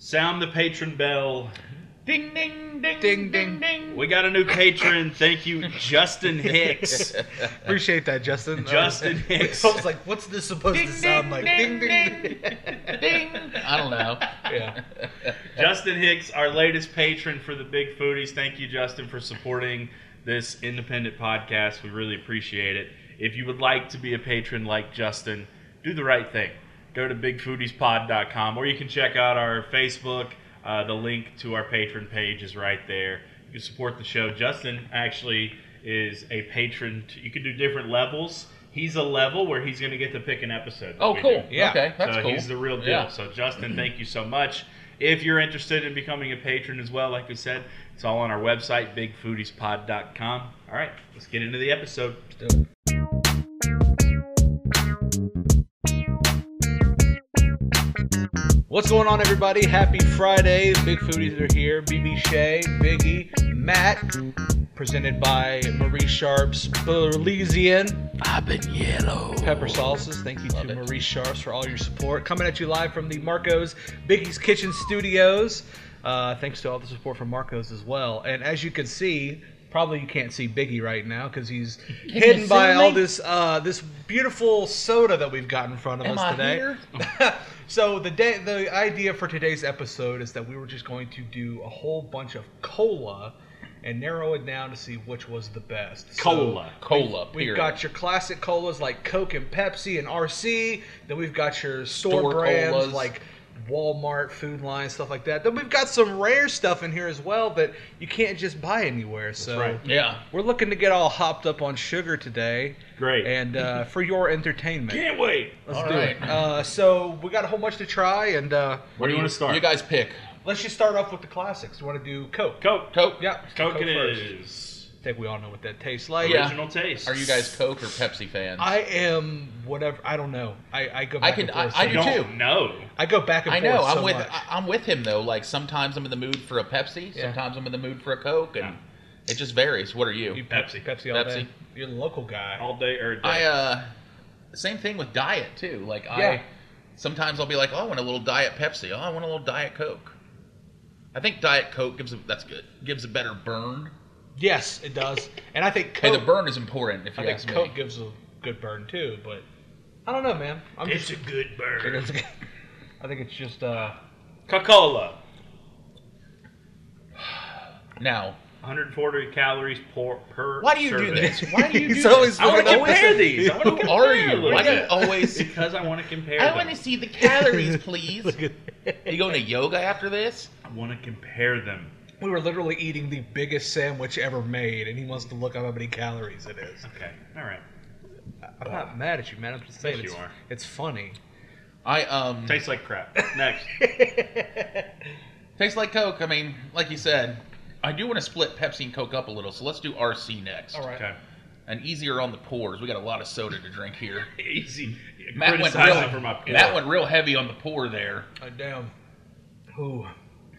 Sound the patron bell. Ding, ding, ding, Ding, ding, ding. ding. We got a new patron. Thank you, Justin Hicks. Appreciate that, Justin. Justin Hicks. I was like, what's this supposed to sound like? Ding, ding. Ding. I don't know. Yeah. Justin Hicks, our latest patron for the Big Foodies. Thank you, Justin, for supporting this independent podcast. We really appreciate it. If you would like to be a patron like Justin, do the right thing. Go to bigfoodiespod.com, or you can check out our Facebook. The link to our patron page is right there. You can support the show. Justin actually is a patron. You can do different levels. He's a level where he's going to get to pick an episode. Oh, cool. Yeah. Okay, that's so cool. he's the real deal. Yeah. So, Justin, thank you so much. If you're interested in becoming a patron as well, like we said, it's all on our website, bigfoodiespod.com. All right, let's get into the episode. Let's do it. What's going on, everybody? Happy Friday. Big Foodies are here. BB Shea, Biggie, Matt. Presented by Marie Sharp's Belizean Habanero. Pepper Sauces. Thank you to Marie Sharp's for all your support. Coming at you live from the Marco's Biggie's Kitchen Studios. Thanks to all the support from Marco's as well. And as you can see, probably you can't see Biggie right now because he's hidden by all this this beautiful soda that we've got in front of us today. Here? So the idea for today's episode is that we were just going to do a whole bunch of cola and narrow it down to see which was the best. Cola. Cola. We've period. got your classic colas like Coke and Pepsi and RC. Then we've got your store brands colas. like Walmart, Food Line, stuff like that. Then we've got some rare stuff in here as well that you can't just buy anywhere. So right. Yeah. we're looking to get all hopped up on sugar today. Great. And for your entertainment. Can't wait. Let's All do right. it. So we got a whole bunch to try, and Where do you want to start? You guys pick. let's just start off with the classics. You want to do Coke? Coke. Coke. Yeah, Coke it first. is. I think we all know what that tastes like. Yeah. Original taste. Are you guys Coke or Pepsi fans? I am whatever. I don't know. I go back and forth. I so do much. too. Don't know. I go back and I forth. know. I'm so with much. I'm with him though. Like sometimes I'm in the mood for a Pepsi. Yeah. Sometimes I'm in the mood for a Coke, and Yeah. it just varies. What are you? You Pepsi. Pepsi all day. Pepsi. You're the local guy. All day or day. Same thing with diet too. Like Yeah. sometimes I'll be like, oh, I want a little Diet Pepsi. Oh, I want a little Diet Coke. I think Diet Coke gives a better burn. Yes, it does. And I think Hey, Coke. the burn is important if you I think ask me. Coke gives a good burn too, but I don't know, man. It's a good It burn. is- I think it's just Coca-Cola. Now, 140 calories per why do you serving. do this? Why do you do He's this? always I want to looking up compare with these. I want to Who compare are you? them. Why do you always? Because I want to compare I them. want to see the calories, please. Look at- Are you going to yoga after this? I want to compare them. We were literally eating the biggest sandwich ever made, and he wants to look up how many calories it is. Okay. All right. I'm not mad at you, man. I'm just saying Yes, you are. it's funny. Tastes like crap. Next. Tastes like Coke. I mean, like you said, I do want to split Pepsi and Coke up a little, so let's do RC next. All right. Okay. And easier on the pours. We got a lot of soda to drink here. Easy. Matt went, Criticizing for my pour. Matt went real heavy on the pour there. Damn. Who?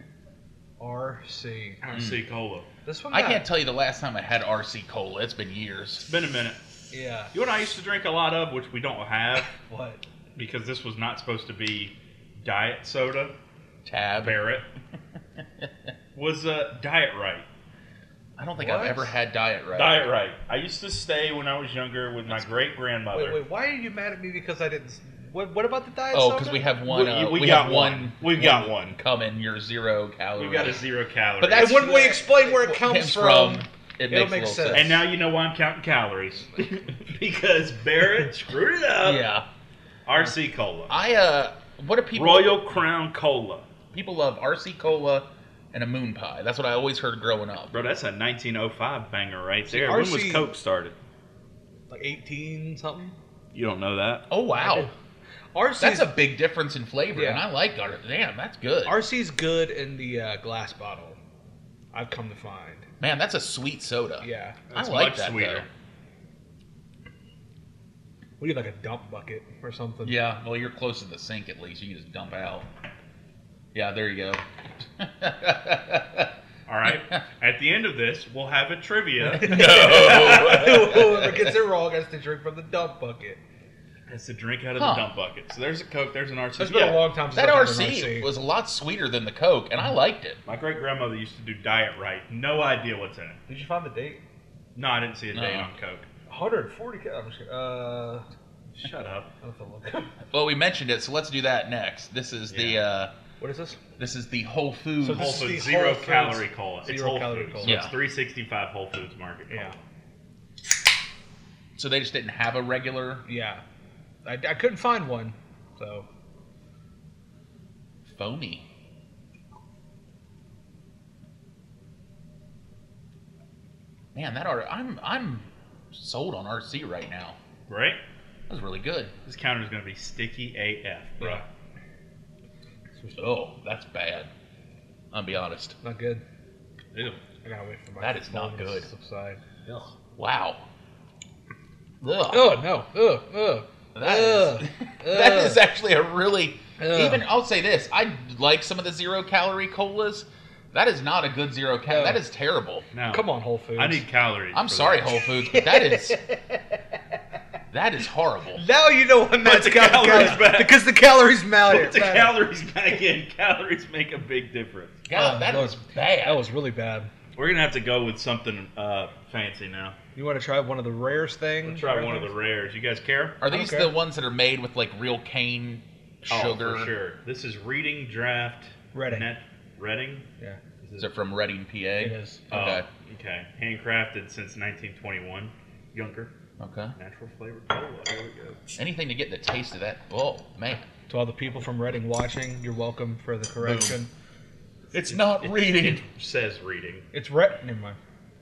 RC. RC Cola. This one. I got- can't tell you the last time I had RC Cola. It's been years. It's been a minute. Yeah. You know what I used to drink a lot of, which we don't have, What? because this was not supposed to be diet soda, Tab. Barrett, was Diet Right. I don't think What? I've ever had Diet Right. Diet Right. I used to stay when I was younger with my great-grandmother. Wait. Why are you mad at me because I didn't? What about the diet Oh, soda? because we have one. We we got have one. We've got one. coming. You're 0 calories. We've got a 0 calorie. But that's And when we explain where it what comes from, It it'll makes make a little sense. And now you know why I'm counting calories. Because Barrett screwed it up. Yeah. RC Cola. What do people? Royal Crown Cola. People love RC Cola and a Moon Pie. That's what I always heard growing up. Bro, that's a 1905 banger right there. RC When was Coke started? like 18 something. You don't know that? Oh wow, RC's that's a big difference in flavor, Yeah. and I like it. Damn, that's good. RC's good in the glass bottle. I've come to find. Man, that's a sweet soda. Yeah. That's I like much that sweeter. We need like a dump bucket or something. though. Yeah, well, you're close to the sink at least. You can just dump out. Yeah, there you go. All right. At the end of this, we'll have a trivia. Whoever gets it wrong has to drink from the dump bucket. It's to drink out of the dump bucket. So there's a Coke, there's an RC. It's been a long time since That I've had an RC was a lot sweeter than the Coke, and I liked it. My great-grandmother used to do Diet Right. No idea what's in it. Did you find the date? No, I didn't see a date on Coke. 140. Shut up. I'll have to look. Well, we mentioned it, so let's do that next. This is the What is this? this is the Whole Foods. So Whole this is Foods, the zero Whole Foods. calorie cola. It's Zero Whole calorie Foods. cola. So Yeah. it's 365 Whole Foods Market cola. Yeah. So they just didn't have a regular Yeah. I couldn't find one, so. foamy. Man, that I'm sold on RC right now. Right? That was really good. This counter's going to be sticky AF, bro. Yeah. Oh, that's bad. I'll be honest. Not good. Ew. I gotta wait for my That is not phone to good. subside. Wow. Ugh. Oh no! That is actually a really Ugh. even. I'll say this: I like some of the 0-calorie colas. That is not a good 0-cal. No. That is terrible. No. Come on, Whole Foods. I need calories. I'm for sorry, that. Whole Foods, but that is horrible. Now you know what Matt's the got calories back. because the calories matter. Put the calories back in. Calories make a big difference. God, that was bad. That was really bad. We're going to have to go with something fancy now. You want to try one of the rarest things? Let's try one of the rares. You guys care? Are these Okay. the ones that are made with like real cane sugar? Oh, for sure. This is Reading Draft. Reading. Reading? Yeah, Is it from Reading, PA? it is. Okay. Oh, okay. Handcrafted since 1921. Younger. Okay. Natural flavored cola. Here we go. Anything to get the taste of that. Oh man, To all the people from Reading watching, you're welcome for the correction. it's not reading. It says Reading. It's Never mind.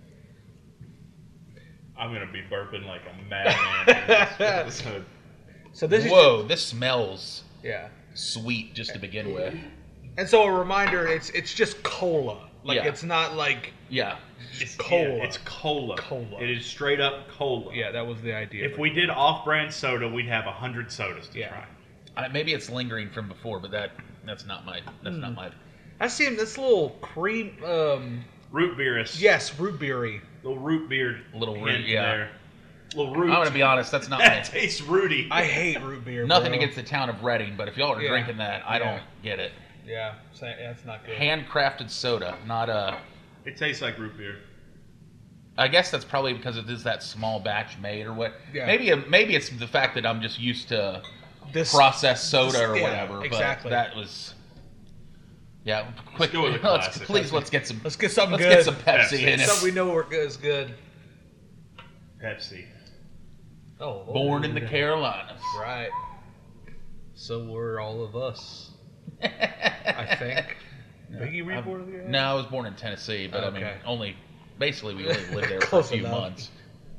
I'm going to be burping like a madman in this episode. So this Whoa, this smells yeah. sweet just to begin with. And so a reminder, it's just cola. Like Yeah. it's not like Yeah. It's cola. Yeah, it's cola. Cola. It is straight up cola. yeah, that was the idea. If we did off-brand soda, we'd have 100 sodas to Yeah. try. Maybe it's lingering from before, but that's not my. I see this little cream. Root beer is Yes, root beery. little root beer. Little root, hint yeah. There. Little root. I'm gonna be honest. That's not my. That tastes rooty. I hate root beer. Nothing bro. against the town of Reading, but if y'all are Yeah. drinking that, I Yeah. don't get it. Yeah, that's not good. Handcrafted soda, not a. It tastes like root beer. I guess that's probably because it is that small batch made or what. Yeah. Maybe it's the fact that I'm just used to This processed soda or yeah, whatever. exactly. But that was. Yeah, quick. go with the Let's classic. let's get some. Let's get something Let's good. get some Pepsi Pepsi. in it. Something we know is good. Pepsi. Oh, Born in the Carolinas. Right. So were all of us. I think. Biggie were you born in the Carolinas? No, I was born in Tennessee, but I mean, Okay. only basically we only lived there for a Close few enough. months.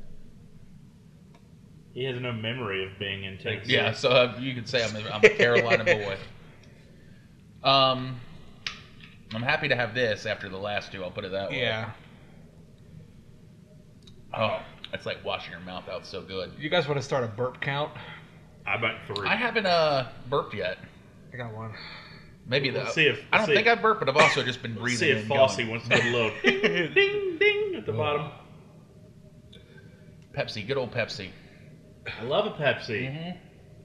He has no memory of being in Texas. Yeah, so you could say I'm a Carolina boy. I'm happy to have this after the last two. I'll put it that way. Yeah. Oh, it's like washing your mouth out. So good. You guys want to start a burp count? I bet 3. I haven't burped yet. I got one. Maybe Let's the. see if- I don't let's see think if- I've burped, but I've also just been Let's breathing. see if and Fosse going. wants to put a little ding, ding at the bottom. Pepsi, good old Pepsi. I love a Pepsi. Mm-hmm.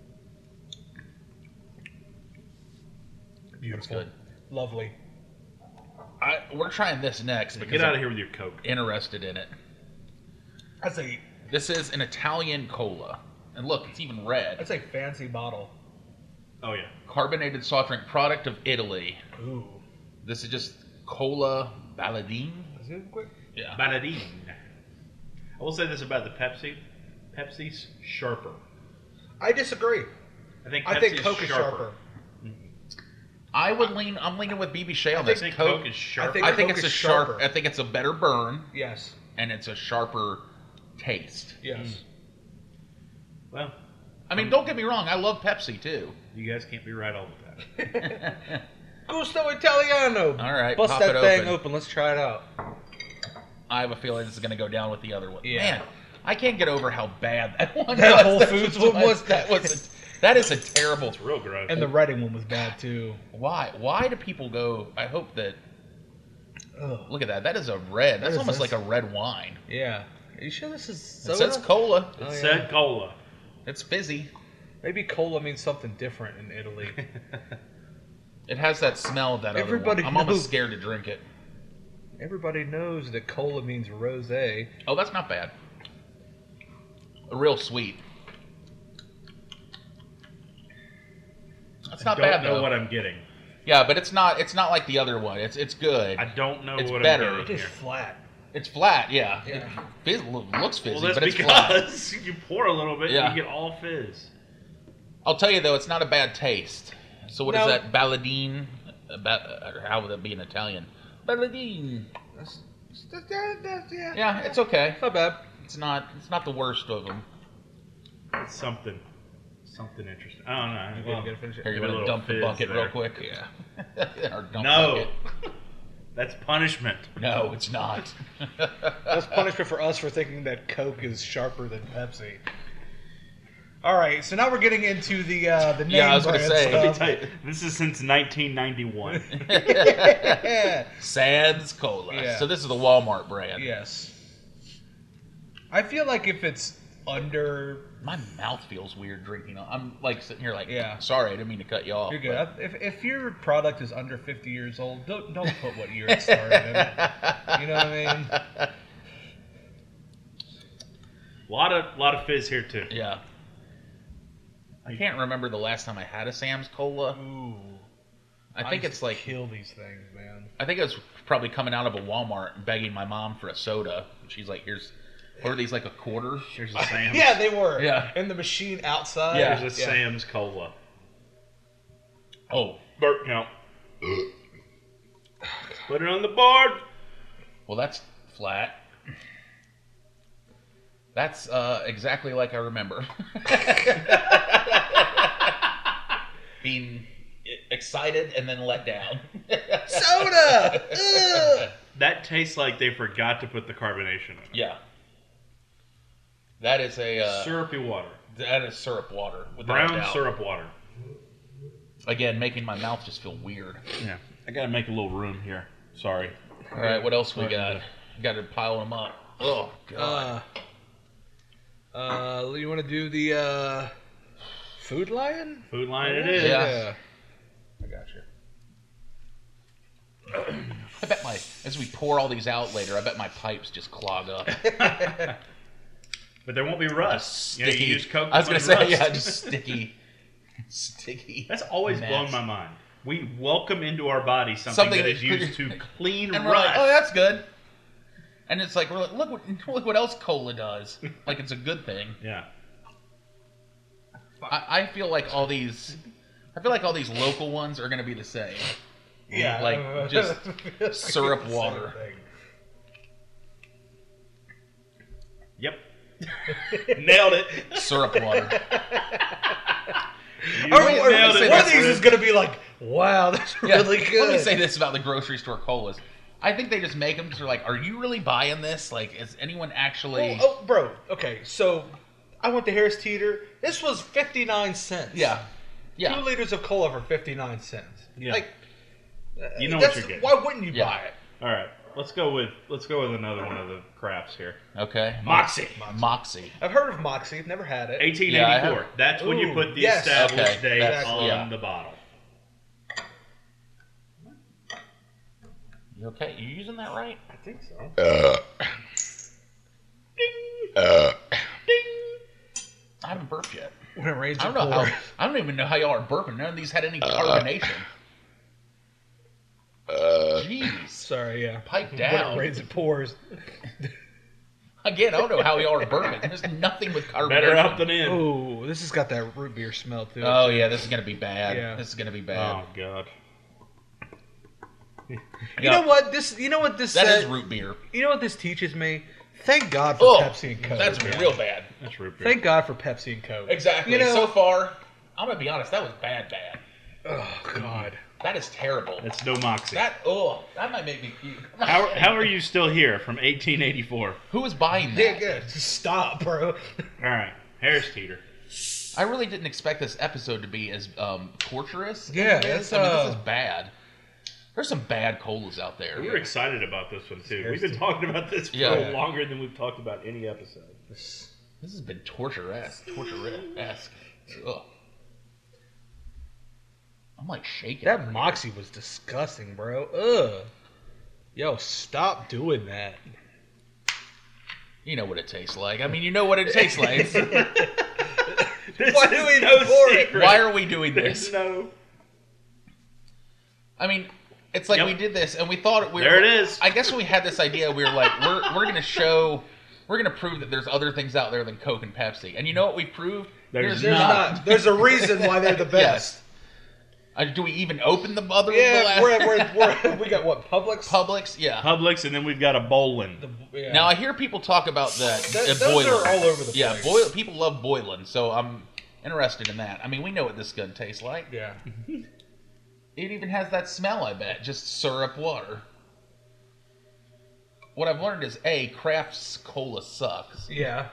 Beautiful. Good. Lovely. We're trying this next because Get out I'm of here with your Coke. interested in it. That's a This is an Italian cola, and look, it's even red. that's a fancy bottle. Oh, yeah. Carbonated soft drink, product of Italy. Ooh. This is just cola Baladine. Is it quick? Yeah. Banadine. I will say this about the Pepsi. Pepsi's sharper. I disagree. I think I think Pepsi's Coke is sharper. I'm leaning with BB Shea on I this. think Coke is sharper. think- I think Coke it's is a sharp. sharper. I think it's a better burn, Yes. and it's a sharper taste. Yes. Well, I mean, don't get me wrong. I love Pepsi too. you guys can't be right all the time. Gusto Italiano. All right, Bust pop that it thing open. open. Let's try it out. I have a feeling this is going to go down with the other one. Yeah. Man, I can't get over how bad that one That was. Whole That Foods was- one was- that is a terrible. It's real gross. And the Reading one was bad too. Why do people go? I hope that. Ugh. Look at that. That is a red. That's is almost this? like a red wine. Yeah. Are you sure this is It soda? says cola. it Oh, said yeah. cola. It's fizzy. Maybe cola means something different in Italy. It has that smell of that Everybody other one. I'm almost knows. scared to drink it. Everybody knows that cola means rosé. Oh, that's not bad. Real sweet. That's not Don't bad know though. what I'm getting. Yeah, but it's not like the other one. It's good. I don't know It's what better. I'm It's getting just here. flat. It's flat, yeah. Yeah. Looks fizzy, Well, that's but it's flat. because you pour a little bit, Yeah. and you get all fizz. I'll tell you though, it's not a bad taste. So what is No. that? Balladine? Or how would that be in Italian? Balladine. Yeah. Yeah, it's okay. Not bad. It's not the worst of them. It's something interesting. I don't know. You Well, gotta finish it. Here, you Give it a want to little dump the fizz bucket there. real quick? Yeah. Or dump no, bucket. that's punishment. No, it's not. That's punishment for us for thinking that Coke is sharper than Pepsi. All right, so now we're getting into the name Yeah, I was gonna brand say. Let me stuff. tell you, this is since 1991. Sans Cola. Yeah. So this is the Walmart brand. Yes. I feel like if it's under, My mouth feels weird drinking. I'm like sitting here like, Yeah. sorry, I didn't mean to cut you off. you're good. If your product is under 50 years old, don't put what year it started in it. You know what I mean? lot of fizz here too. Yeah. I can't remember the last time I had a Sam's Cola. Ooh. I think used it's to like kill these things, man. I think it was probably coming out of a Walmart and begging my mom for a soda. She's like, "Here's, what are these, like a quarter?" Here's a Sam's. Yeah, they were. Yeah. In the machine outside. Yeah. Here's a Sam's Cola. Oh, Burp count. Put it on the board. well, that's flat. That's exactly like I remember. Being excited and then let down. Soda! Ugh! That tastes like they forgot to put the carbonation in it. Yeah. That is a Syrupy water. that is syrup water. Without a Brown doubt. syrup water. Again, making my mouth just feel weird. Yeah. I gotta make a little room here. Sorry. All right, what else we Sorry. got? Got to pile them up. Oh God. You want to do the Food Lion? Food Lion it is. Yeah. I got you. I bet as we pour all these out later, I bet my pipes just clog up. But there won't be rust. You know, Sticky. you use Coke I was to gonna find say, rust. yeah, just sticky. That's always mess. blown my mind. We welcome into our body something that is used to clean And we're rust. like, oh, that's good. And it's like, we're like, look what else cola does. Like it's a good thing. Yeah. I feel like all these local ones are gonna be the same. Yeah. Like, just syrup Same water. thing. Yep. Nailed it. Syrup water. You Or nailed it. one of these is going to be like, wow, that's Yeah, really good. Let me say this about the grocery store colas. I think they just make them because they're like, are you really buying this? Like, is anyone actually? Oh, bro. Okay, so I went to Harris Teeter. This was 59 cents. Yeah. 2 Yeah. liters of cola for 59 cents. Yeah. Like, You know what that's- you're getting. Why wouldn't you Yeah. buy it? All right. Let's go with another one of the crafts here. Okay. Moxie. Moxie. I've heard of Moxie. Neve had it. 1884. Yeah, I have- That's when you Ooh, put the yes. established Okay, date that's- on yeah. the bottle. You okay? You using that right? I think so. I haven't burped yet. When it rains, I don't it know how. pours. I don't even know how y'all are burping. None of these had any carbonation. Jeez. Sorry, yeah. Pipe When down. it rains, it pours. Again, I don't know how y'all are burping. There's nothing with carbonation. Better up than in. Oh, this has got that root beer smell to it. Oh too. yeah, this is gonna be bad. Yeah. This is gonna be bad. Oh god. You know what this? You know what this That says? is root beer. You know what this teaches me? Thank God for Oh, Pepsi and Coke. that's real bad. That's root beer. Thank God for Pepsi and Coke. Exactly. You know, So far, I'm gonna be honest. That was bad. oh God. That is terrible. That's no Moxie. That might make me puke. How are you still here from 1884? Who is buying Yeah, that? good. Stop, bro. All right. Harris Teeter. I really didn't expect this episode to be as torturous. as Yeah, it is. it's, I mean, this is bad. There's some bad colas out there. We were excited about this one too. We've Harris been talking about this for Yeah. longer than we've talked about any episode. This has been torture-esque. Torture-esque. Ugh. I'm like shaking. That Moxie was disgusting, bro. Ugh. Yo, stop doing that. You know what it tastes like. I mean, you know what it tastes like. Why do we know secret? Why are we doing There's this? no. I mean, it's like Yep. we did this and we thought we were. There it is. I guess when we had this idea, we were like, we're going to prove that there's other things out there than Coke and Pepsi. And you know what we proved? There's There's not. not. There's a reason why they're the best. Do we even open the other? Yeah, we got what, Publix? Publix, yeah. Publix, and then we've got a bowling. Yeah. Now I hear people talk about those boiling. are all over the Yeah, place. people love boiling, so I'm interested in that. I mean, we know what this is going to taste like. Yeah. It even has that smell, I bet. Just syrup water. What I've learned is A, Kraft's cola sucks, Yeah.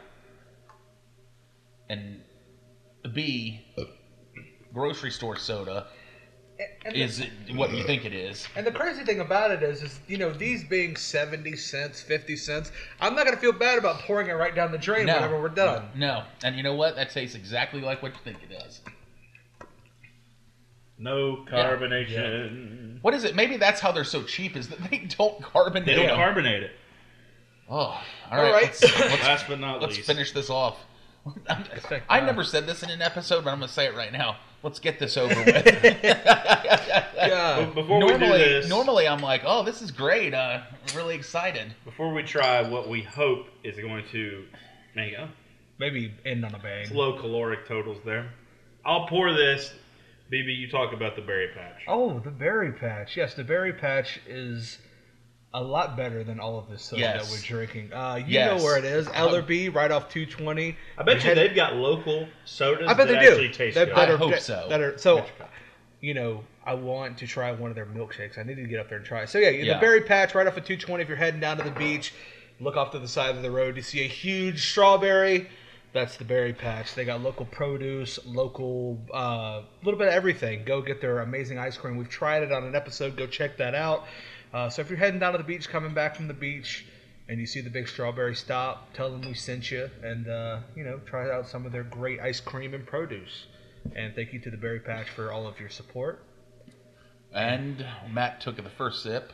and B, grocery store soda And is what you think it is. And the crazy thing about it is, you know, these being 70 cents, 50 cents, I'm not going to feel bad about pouring it right down the drain No. whenever we're done. No, and you know what? That tastes exactly like what you think it does. No carbonation. What is it? Maybe that's how they're so cheap, is that they don't carbonate They don't them. carbonate it. Oh, all All right. right. Let's Last but not let's least. finish this off. like, I wow. never said this in an episode, but I'm going to say it right now. Let's get this over with. Yeah. Before we do this, Normally I'm like, oh, this is great. I'm really excited. before we try what we hope is going to make Maybe end on a bang. low caloric totals there, I'll pour this. BB, you talk about the berry patch. Oh, the berry patch. Yes, the berry patch is a lot better than all of this soda Yes. that we're drinking. You Yes. know where it is. Ellerby, right off 220. I bet you they've got local sodas I bet that they do. actually taste That good. better- I hope that- so. that are- so, you know, I want to try one of their milkshakes. I need to get up there and try it. So, yeah, Yeah. the berry patch right off of 220. If you're heading down to the beach, look off to the side of the road. You see a huge strawberry. That's the berry patch. They got local produce, local, little bit of everything. Go get their amazing ice cream. We've tried it on an episode. Go check that out. So if you're heading down to the beach, coming back from the beach, and you see the big strawberry, stop, tell them we sent you, and you know, try out some of their great ice cream and produce. And thank you to the Berry Patch for all of your support. And Matt took the first sip.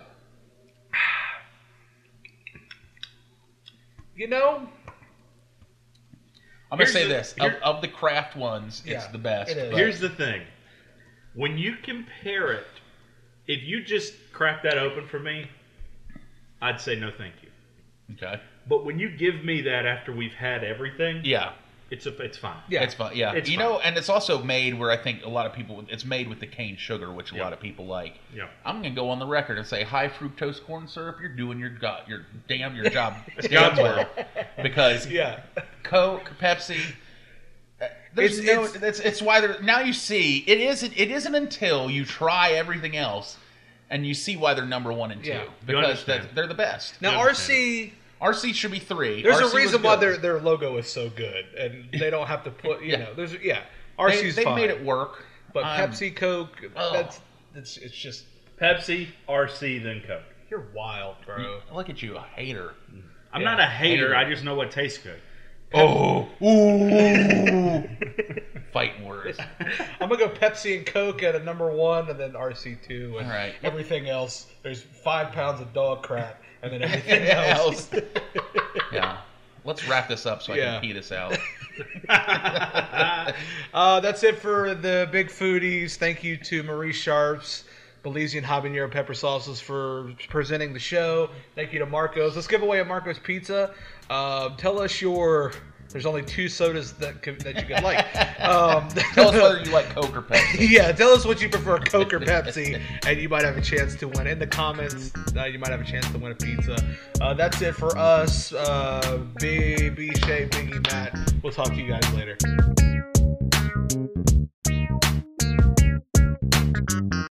You know, I'm going to Here's say the- this. here- Of the craft ones, it's Yeah, the best. it is. but- Here's the thing. When you compare it, if you just crack that open for me, I'd say no thank you. Okay. But when you give me that after we've had everything, Yeah. it's fine. yeah, It's fun. Yeah. It's you fun. know, and it's also made where I think a lot of people, it's made with the cane sugar, which a Yeah. lot of people like. Yeah. I'm going to go on the record and say high fructose corn syrup, you're doing your job damn damn God's well. Because yeah. Coke, Pepsi, there's it's why there, now you see it isn't until you try everything else and you see why they're number 1 and 2 Yeah. You because understand. they're the best. Now, Yeah, RC, RC should be 3. there's RC a reason was why good. their logo is so good, and they don't have to put, you Yeah. know, there's, yeah, They- RC's they fine. made it work. But Pepsi, Coke, oh. it's just, Pepsi, RC, then Coke. you're wild, bro. Look at you, a hater. I'm Yeah. not a hater. Hater. I just know what tastes good. Oh, ooh. Fighting words. I'm gonna go Pepsi and Coke at a number 1, and then RC2, and All right. everything else. There's 5 pounds of dog crap, and then everything else. Yeah. Let's wrap this up so I Yeah. can pee this out. That's it for the Big Foodies. Thank you to Marie Sharps, Belizean habanero pepper sauces for presenting the show. Thank you to Marco's. Let's give away a Marco's pizza. Tell us your. There's only 2 sodas that you could like. Tell us whether you like Coke or Pepsi. Yeah, tell us what you prefer, Coke or Pepsi, and you might have a chance to win. In the comments, you might have a chance to win a pizza. That's it for us. Be Shay, Biggie, Matt. We'll talk to you guys later.